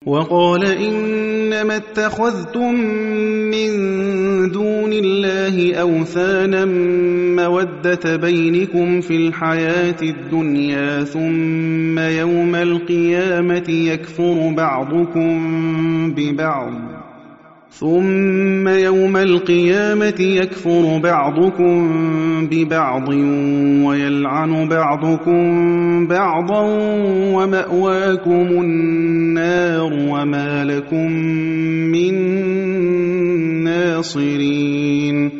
وقال إنما اتخذتم من دون الله أوثانا مودة بينكم في الحياة الدنيا ثم يوم القيامة يكفر بعضكم ببعض ويلعن بعضكم بعضا ومأواكم النار وما لكم من ناصرين.